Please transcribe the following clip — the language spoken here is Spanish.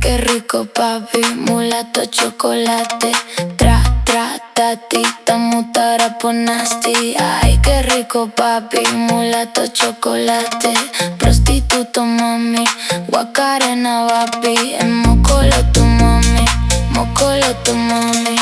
qué rico papi, mulato chocolate. Tati, tamu taraponasti. Ay, qué rico papi, mulato chocolate. Prostituto mami, guacarena papi. En mocolo tu mami, mocolo tu mami.